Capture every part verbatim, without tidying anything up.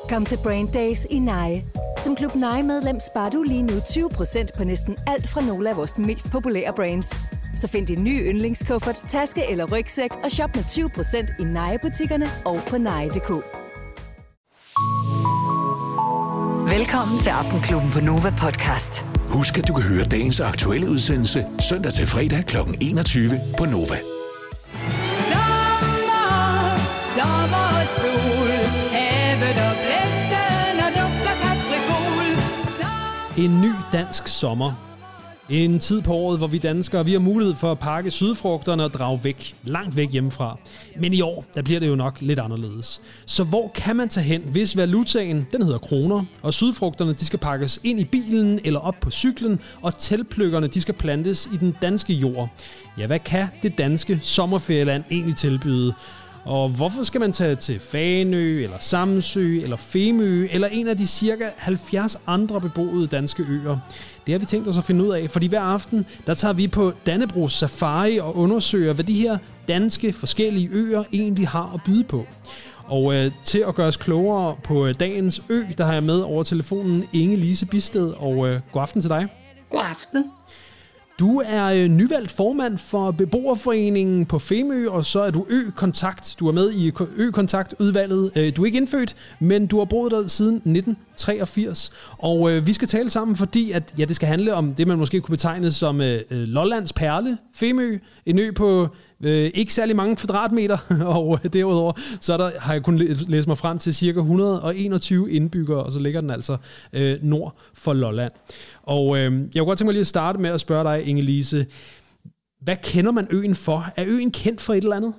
Kom til Brain Days i Neje. Som Klub Neje-medlem sparer du lige nu tyve procent på næsten alt fra nogle af vores mest populære brands. Så find din nye yndlingskuffert, taske eller rygsæk og shop med tyve procent i Neje-butikkerne og på neje punktum d k. Velkommen til Aftenklubben på Nova Podcast. Husk, at du kan høre dagens aktuelle udsendelse søndag til fredag kl. enogtyve på Nova. Sommer, sommer og sol, havet og blæsten og dufter kaprifol. En ny dansk sommer. En tid på året, hvor vi danskere vi har mulighed for at pakke sydfrugterne og drage væk, langt væk hjemmefra. Men i år, der bliver det jo nok lidt anderledes. Så hvor kan man tage hen, hvis valutaen, den hedder kroner, og sydfrugterne, de skal pakkes ind i bilen eller op på cyklen, og teltpløkkerne, de skal plantes i den danske jord? Ja, hvad kan det danske sommerferieland egentlig tilbyde? Og hvorfor skal man tage til Fanø, eller Samsø, eller Femø, eller en af de cirka halvfjerds andre beboede danske øer? Det har vi tænkt os at finde ud af, fordi hver aften, der tager vi på Dannebrogs Safari og undersøger, hvad de her danske forskellige øer egentlig har at byde på. Og øh, til at gøre os klogere på øh, dagens ø, der har jeg med over telefonen Inge-Lise Bisted, og øh, god aften til dig. God aften. Du er øh, nyvalgt formand for beboerforeningen på Femø, og så er du Ø-kontakt. Du er med i Ø-kontaktudvalget. Øh, du er ikke indfødt, men du har boet der siden nitten treogfirs. Og øh, vi skal tale sammen, fordi at, ja, det skal handle om det, man måske kunne betegne som øh, Lollands perle, Femø. En ø på øh, ikke særlig mange kvadratmeter, og øh, derudover så er der, har jeg kunnet læse mig frem til cirka et hundrede og enogtyve indbyggere, og så ligger den altså øh, nord for Lolland. Og øh, jeg kunne godt tænke mig lige at starte med at spørge dig, Inge-Lise, hvad kender man øen for? Er øen kendt for et eller andet?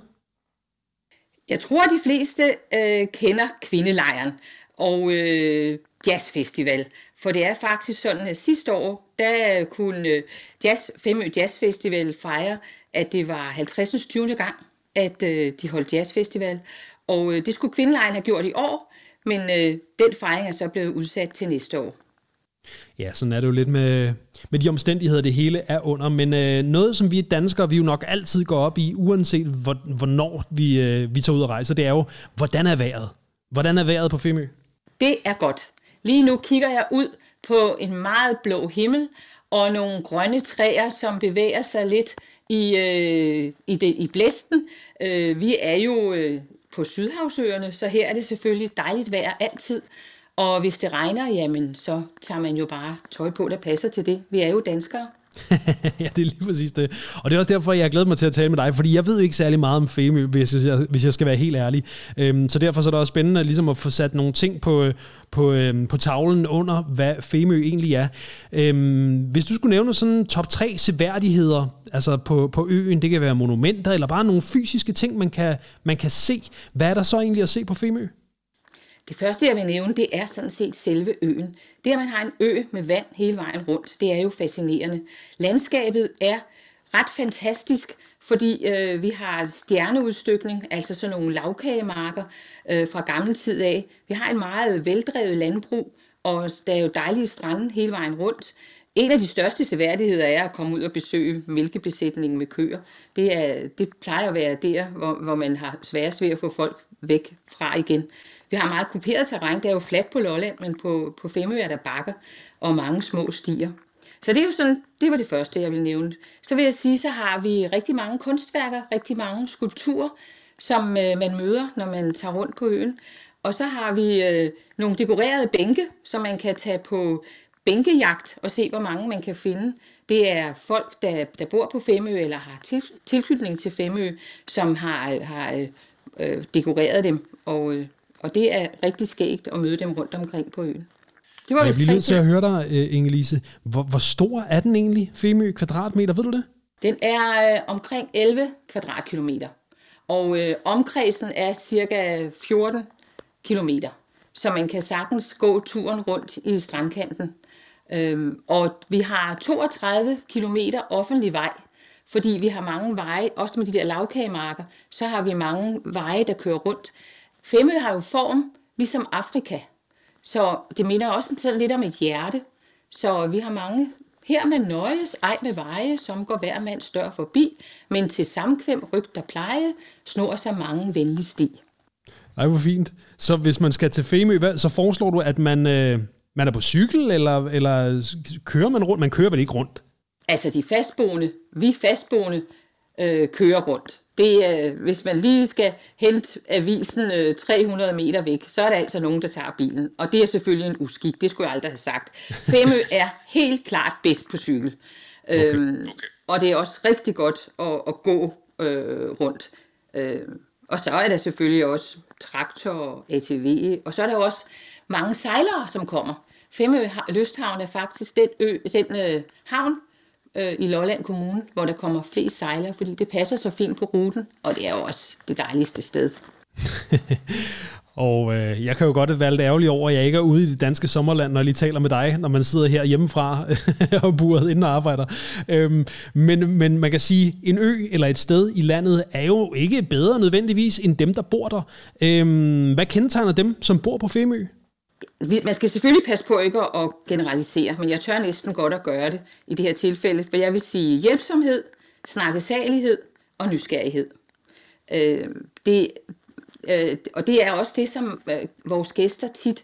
Jeg tror, de fleste øh, kender Kvindelejren og øh, jazzfestival. For det er faktisk sådan, at sidste år, der kunne jazz, Femø Jazz Festival fejre, at det var halvtreds tyvende gang, at øh, de holdt jazzfestival. Og øh, det skulle Kvindelejren have gjort i år, men øh, den fejring er så blevet udsat til næste år. Ja, sådan er det jo lidt med, med de omstændigheder, det hele er under. Men øh, noget, som vi danskere, vi jo nok altid går op i, uanset hvor, hvornår vi, øh, vi tager ud og rejser, det er jo, hvordan er vejret? Hvordan er vejret på Femø? Det er godt. Lige nu kigger jeg ud på en meget blå himmel og nogle grønne træer, som bevæger sig lidt i, øh, i, det, i blæsten. Øh, vi er jo øh, på Sydhavsøerne, så her er det selvfølgelig dejligt vejr altid. Og hvis det regner, jamen, så tager man jo bare tøj på, der passer til det. Vi er jo danskere. Ja, det er lige præcis det. Og det er også derfor, jeg glæder mig til at tale med dig, fordi jeg ved ikke særlig meget om Femø, hvis jeg, hvis jeg skal være helt ærlig. Øhm, så derfor så er det også spændende ligesom at få sat nogle ting på, på, øhm, på tavlen under, hvad Femø egentlig er. Øhm, hvis du skulle nævne sådan top tre seværdigheder altså på, på øen, det kan være monumenter eller bare nogle fysiske ting, man kan, man kan se. Hvad er der så egentlig at se på Femø? Det første, jeg vil nævne, det er sådan set selve øen. Det, at man har en ø med vand hele vejen rundt, det er jo fascinerende. Landskabet er ret fantastisk, fordi øh, vi har stjerneudstykning, altså sådan nogle lavkagemarker øh, fra gammel tid af. Vi har en meget veldrevet landbrug, og der er jo dejlige strande hele vejen rundt. En af de største seværdigheder er at komme ud og besøge mælkebesætningen med køer. Det, er, det plejer at være der, hvor, hvor man har sværest ved at få folk væk fra igen. Vi har meget kuperet terræn, det er jo fladt på Lolland, men på, på Femø er der bakker og mange små stier. Så det er jo sådan, det var det første, jeg vil nævne. Så vil jeg sige, så har vi rigtig mange kunstværker, rigtig mange skulpturer, som øh, man møder, når man tager rundt på øen. Og så har vi øh, nogle dekorerede bænke, som man kan tage på bænkejagt og se, hvor mange man kan finde. Det er folk, der, der bor på Femø eller har til, tilknytning til Femø, som har, har øh, dekoreret dem. Og, øh, og det er rigtig skægt at møde dem rundt omkring på øen. Det var jeg bliver nødt til at høre dig, Inge-Lise. Hvor, hvor stor er den egentlig, Femø kvadratmeter? Ved du det? Den er øh, omkring elleve kvadratkilometer. Og øh, omkredsen er cirka fjorten kilometer. Så man kan sagtens gå turen rundt i strandkanten. Øhm, og vi har toogtredive kilometer offentlig vej, fordi vi har mange veje, også med de der lavkagemarker, så har vi mange veje, der kører rundt. Femø har jo form ligesom Afrika, så det minder også sådan lidt om et hjerte. Så vi har mange her med nøjes, ej med veje, som går hver mand stør forbi, men til samkvem, rygt og pleje, snor sig mange venlig sti. Ej, hvor fint. Så hvis man skal til Femø, hvad, så foreslår du, at man, øh, man er på cykel, eller, eller kører man rundt? Man kører vel ikke rundt? Altså de fastboende, vi fastboende, øh, kører rundt. Det er, hvis man lige skal hente avisen øh, tre hundrede meter væk, så er der altså nogen, der tager bilen. Og det er selvfølgelig en uskik, det skulle jeg aldrig have sagt. Femø er helt klart bedst på cykel. Okay. Øhm, okay. Og det er også rigtig godt at, at gå øh, rundt. Øh, og så er der selvfølgelig også traktor og A T V, og så er der også mange sejlere, som kommer. Femø Lysthavn er faktisk den, ø, den øh, havn, i Lolland Kommune, hvor der kommer flest sejlere, fordi det passer så fint på ruten, og det er jo også det dejligste sted. Og øh, jeg kan jo godt være lidt ærgerlig over, at jeg ikke er ude i det danske sommerland, når jeg lige taler med dig, når man sidder her hjemmefra og buret inden og arbejder. Øhm, men, men man kan sige, at en ø eller et sted i landet er jo ikke bedre nødvendigvis end dem, der bor der. Øhm, hvad kendetegner dem, som bor på Femø? Man skal selvfølgelig passe på ikke at generalisere, men jeg tør næsten godt at gøre det i det her tilfælde, for jeg vil sige hjælpsomhed, snakkesalighed og nysgerrighed. Øh, det, øh, og det er også det, som øh, vores gæster tit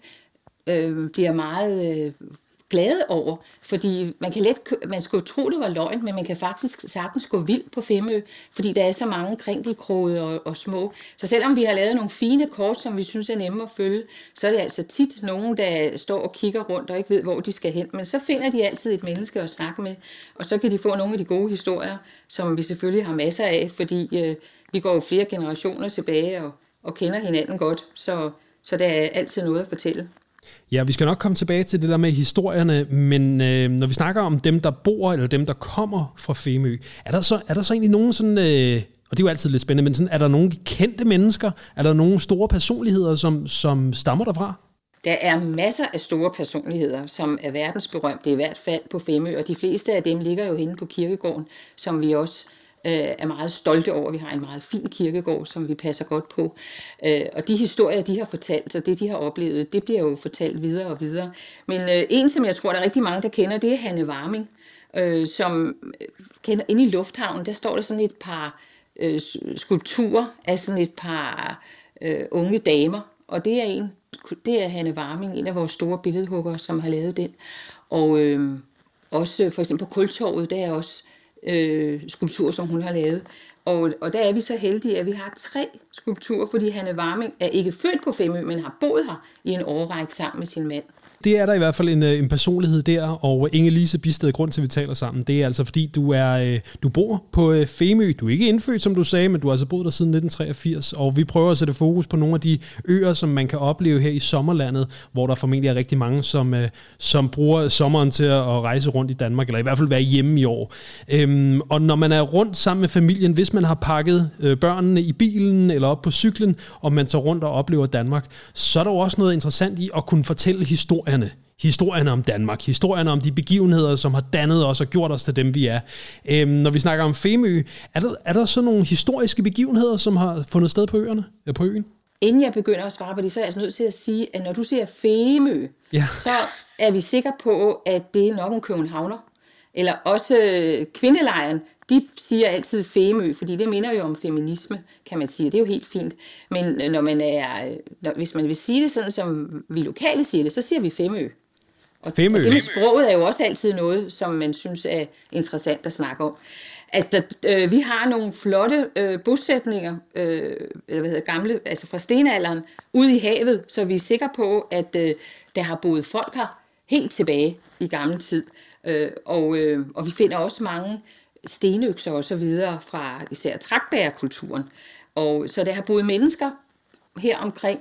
øh, bliver meget øh, glade over, fordi man kan let, man skulle tro, det var løgn, men man kan faktisk sagtens gå vild på Femø, fordi der er så mange krinkelkroge og, og små. Så selvom vi har lavet nogle fine kort, som vi synes er nemme at følge, så er det altså tit nogen, der står og kigger rundt og ikke ved, hvor de skal hen. Men så finder de altid et menneske at snakke med, og så kan de få nogle af de gode historier, som vi selvfølgelig har masser af, fordi øh, vi går jo flere generationer tilbage og, og kender hinanden godt, så, så der er altid noget at fortælle. Ja, vi skal nok komme tilbage til det der med historierne, men øh, når vi snakker om dem, der bor, eller dem, der kommer fra Femø, er der så, er der så egentlig nogen sådan, øh, og det er jo altid lidt spændende, men sådan, er der nogle kendte mennesker, er der nogle store personligheder, som, som stammer derfra? Der er masser af store personligheder, som er verdensberømte i hvert fald på Femø, og de fleste af dem ligger jo henne på kirkegården, som vi også øh, er meget stolte over. Vi har en meget fin kirkegård, som vi passer godt på. Øh, og de historier, de har fortalt, og det, de har oplevet, det bliver jo fortalt videre og videre. Men øh, en, som jeg tror, der er rigtig mange, der kender, det er Hanne Warming, øh, som kender inde i lufthavnen. Der står der sådan et par øh, skulpturer af sådan et par øh, unge damer, og det er en Det er Hanne Warming, en af vores store billedhuggere, som har lavet den. Og øh, også for eksempel på Kultorvet, der er også øh, skulpturer, som hun har lavet. Og, og der er vi så heldige, at vi har tre skulpturer, fordi Hanne Warming er ikke født på Femø, men har boet her i en årrække sammen med sin mand. Det er der i hvert fald en, en personlighed der, og Inge-Lise Bisted, grund til, at vi taler sammen, det er altså fordi, du er du bor på Femø. Du er ikke indfødt, som du sagde, men du har altså boet der siden nitten treogfirs, og vi prøver at sætte fokus på nogle af de øer, som man kan opleve her i sommerlandet, hvor der formentlig er rigtig mange, som, som bruger sommeren til at rejse rundt i Danmark, eller i hvert fald være hjemme i år. Øhm, og når man er rundt sammen med familien, hvis man har pakket øh, børnene i bilen eller op på cyklen, og man tager rundt og oplever Danmark, så er der jo også noget interessant i at kunne fortælle historier. Historierne om Danmark, historierne om de begivenheder, som har dannet os og gjort os til dem, vi er. Øhm, når vi snakker om Femø, er der, er der så nogle historiske begivenheder, som har fundet sted på øerne, eller på øen? Inden jeg begynder at svare på det, så er jeg altså nødt til at sige, at når du siger Femø, ja. Så er vi sikre på, at det er nok en københavner. Eller også kvindelejren, de siger altid Femø, fordi det minder jo om feminisme, kan man sige. Det er jo helt fint. Men når man er, når, hvis man vil sige det sådan, som vi lokale siger det, så siger vi Femø. Og, Femø. og det med sproget er jo også altid noget, som man synes er interessant at snakke om. Altså, øh, vi har nogle flotte øh, bosætninger, øh, eller hvad hedder gamle, altså fra stenalderen, ude i havet, så vi er sikre på, at øh, der har boet folk her helt tilbage i gammel tid. Øh, og, øh, og vi finder også mange stenøkser og så videre fra især tragtbærerkulturen. Og så der har boet mennesker her omkring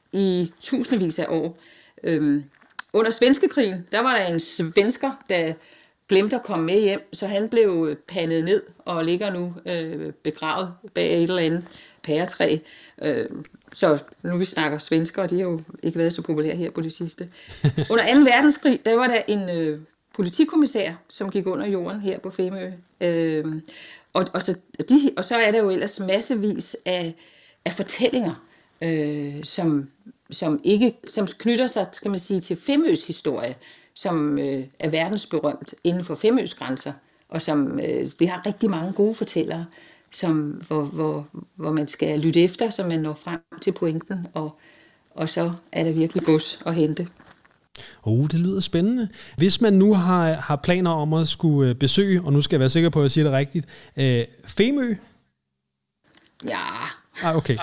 i tusindvis af år. Øh, under svenskekrigen, der var der en svensker, der glemte at komme med hjem, så han blev pandet ned og ligger nu øh, begravet bag et eller andet pæretræ. Øh, så nu vi snakker svensker, og de har jo ikke været så populære her på det sidste. Under anden verdenskrig, der var der en øh, politikommissær, som gik under jorden her på Femø. Øh, og, og, så de, og så er der jo ellers massevis af, af fortællinger, øh, som, som, ikke, som knytter sig, kan man sige, til Femøs historie, som øh, er verdensberømt inden for Femøs grænser, og som øh, vi har rigtig mange gode fortællere, som, hvor, hvor, hvor man skal lytte efter, så man når frem til pointen, og, og så er der virkelig gods at hente. Oh, det lyder spændende. Hvis man nu har, har planer om at skulle besøge, og nu skal jeg være sikker på, at jeg siger det rigtigt, øh, Femø? Ja. Ah, okay.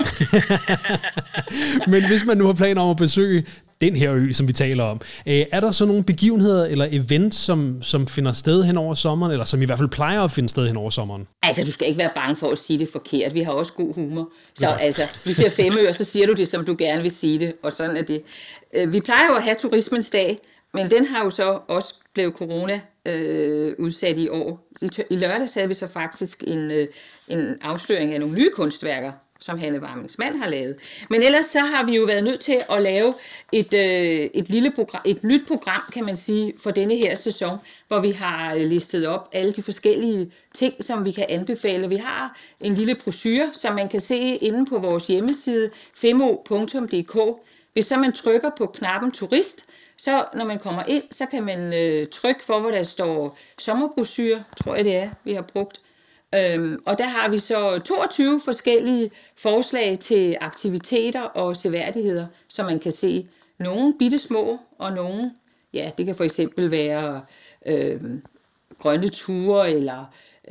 Men hvis man nu har planer om at besøge den her ø, som vi taler om, øh, er der så nogle begivenheder eller events, som, som finder sted hen over sommeren, eller som i hvert fald plejer at finde sted hen over sommeren? Altså, du skal ikke være bange for at sige det forkert. Vi har også god humor. Så ja. altså, vi siger Femø, og så siger du det, som du gerne vil sige det, og sådan er det. Vi plejer jo at have turismens dag, men den har jo så også blevet corona øh, udsat i år. I, I lørdags havde vi så faktisk en, øh, en afsløring af nogle nye kunstværker, som Hanne Warmings mand har lavet. Men ellers så har vi jo været nødt til at lave et, øh, et, lille program, et nyt program, kan man sige, for denne her sæson, hvor vi har listet op alle de forskellige ting, som vi kan anbefale. Vi har en lille brochure, som man kan se inde på vores hjemmeside, femo punktum d k. Hvis så man trykker på knappen turist, så når man kommer ind, så kan man øh, trykke for, hvor der står sommerbrochure, tror jeg det er, vi har brugt. Øhm, og der har vi så toogtyve forskellige forslag til aktiviteter og seværdigheder, som man kan se. Nogle bitte små, og nogle, ja, det kan for eksempel være øh, grønne ture, eller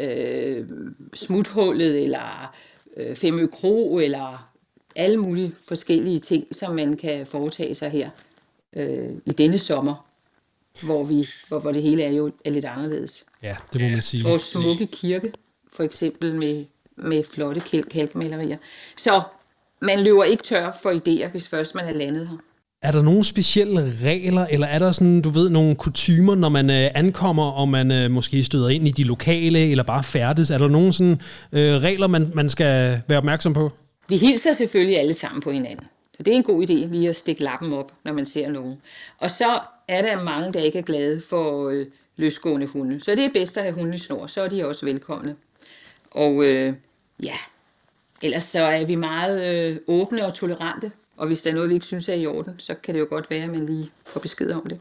øh, smuthullet, eller øh, Femø Kro, eller alle mulige forskellige ting, som man kan foretage sig her øh, i denne sommer, hvor, vi, hvor, hvor det hele er jo er lidt anderledes. Ja, det må man sige. Vores smukke kirke, for eksempel med, med flotte kalkmalerier. Så man løber ikke tør for idéer, hvis først man er landet her. Er der nogle specielle regler, eller er der sådan, du ved, nogle kutymer, når man øh, ankommer, og man øh, måske støder ind i de lokale, eller bare færdes? Er der nogle sådan, øh, regler, man, man skal være opmærksom på? Vi hilser selvfølgelig alle sammen på hinanden. Så det er en god idé lige at stikke lappen op, når man ser nogen. Og så er der mange, der ikke er glade for øh, løsgående hunde. Så det er bedst at have hunde i snor, så er de også velkomne. Og øh, ja, ellers så er vi meget øh, åbne og tolerante. Og hvis der er noget, vi ikke synes er i orden, så kan det jo godt være, at man lige får besked om det.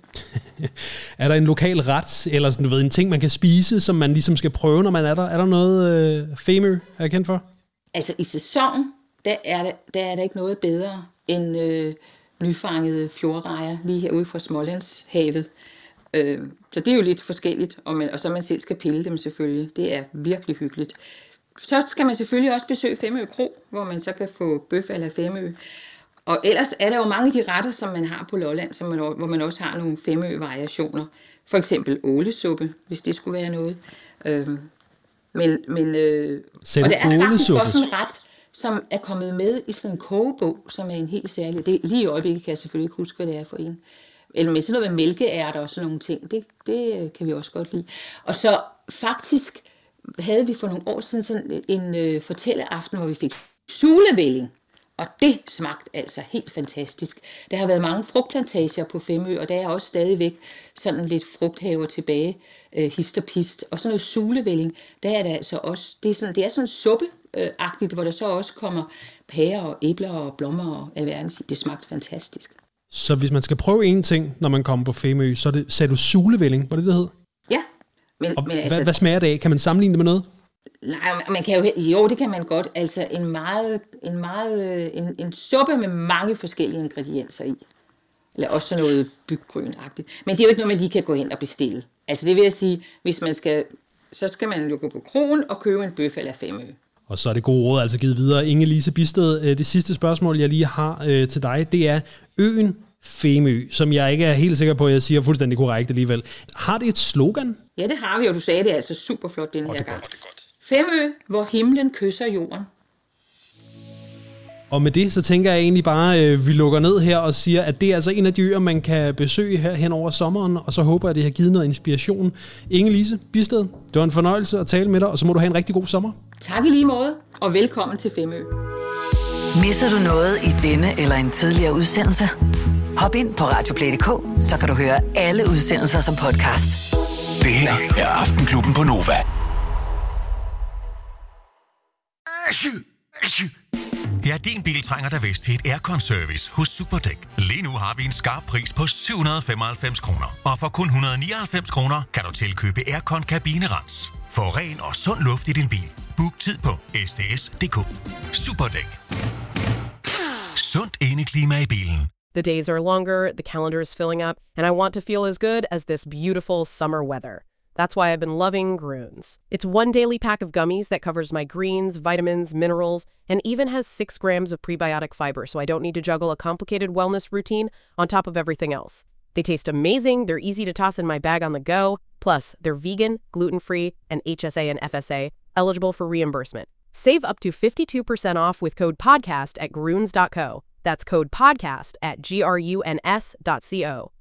Er der en lokal ret, eller sådan, du ved, en ting, man kan spise, som man ligesom skal prøve, når man er der? Er der noget øh, Femø, er jeg kendt for? Altså i sæsonen, der er der, der, er der ikke noget bedre end øh, nyfangede fjordrejer lige herude fra Smålandshavet. Øh, så det er jo lidt forskelligt, og, man, og så man selv skal pille dem selvfølgelig. Det er virkelig hyggeligt. Så skal man selvfølgelig også besøge Femø Kro, hvor man så kan få bøf eller Femø. Og ellers er der jo mange af de retter, som man har på Lolland, som man, hvor man også har nogle Femø-variationer. For eksempel ålesuppe, hvis det skulle være noget. Øhm, men, men, øh, og der er faktisk også en ret, som er kommet med i sådan en kogebog, som er en helt særlig. Det, lige i øjeblikket kan jeg selvfølgelig ikke huske, hvad det er for en. Eller med sådan noget med mælkeærter og sådan nogle ting. Det, det kan vi også godt lide. Og så faktisk havde vi for nogle år siden sådan en øh, fortælleaften, hvor vi fik sulevælling. Og det smagte altså helt fantastisk. Der har været mange frugtplantager på Femø, og der er også stadigvæk sådan lidt frugthaver tilbage, øh, hist og pist. Og sådan noget sulevælling, der er der altså også, det er sådan, det er sådan suppeagtigt, hvor der så også kommer pærer og æbler og blommer og alverden. Det smagte fantastisk. Så hvis man skal prøve en ting, når man kommer på Femø, så er det, sagde du sulevælling, var det det hed? Ja. Men, men hvad, altså, hvad smager det af? Kan man sammenligne det med noget? Nej, man kan jo, jo, det kan man godt. Altså en meget, en meget, en, en suppe med mange forskellige ingredienser i. Eller også sådan noget byggrønagtigt. Men det er jo ikke noget, man lige kan gå hen og bestille. Altså det vil jeg sige, hvis man skal, så skal man jo gå på krogen og købe en bøf eller Femø. Og så er det gode råd altså givet videre. Inge-Lise Bisted, det sidste spørgsmål, jeg lige har øh, til dig, det er øen Femø, som jeg ikke er helt sikker på, at jeg siger fuldstændig korrekt alligevel. Har det et slogan? Ja, det har vi, og du sagde det altså super flot den her gang. Godt, det godt. Femø, hvor himlen kysser jorden. Og med det, så tænker jeg egentlig bare, at vi lukker ned her og siger, at det er altså en af de øer, man kan besøge her hen over sommeren, og så håber jeg, at det har givet noget inspiration. Inge-Lise Bisted, det var en fornøjelse at tale med dig, og så må du have en rigtig god sommer. Tak i lige måde, og velkommen til Femø. Misser du noget i denne eller en tidligere udsendelse? Hop ind på radioplay punktum d k, så kan du høre alle udsendelser som podcast. Det her er Aftenklubben på Nova. Ja, din bil trænger der vist til et aircon-service hos Superdæk. Lige nu har vi en skarp pris på syv hundrede og femoghalvfems kroner. Og for kun et hundrede og nioghalvfems kroner kan du tilkøbe aircon kabinerens. Få ren og sund luft i din bil, Book tid på S D S punktum d k. Superdæk. Sundt indeklima i bilen. The days are longer, the calendar is filling up, and I want to feel as good as this beautiful summer weather. That's why I've been loving Grüns. It's one daily pack of gummies that covers my greens, vitamins, minerals, and even has six grams of prebiotic fiber, so I don't need to juggle a complicated wellness routine on top of everything else. They taste amazing, they're easy to toss in my bag on the go, plus they're vegan, gluten-free, and H S A and F S A, eligible for reimbursement. Save up to fifty-two percent off with code podcast at Grüns dot co. That's code podcast at G R U N S dot C O.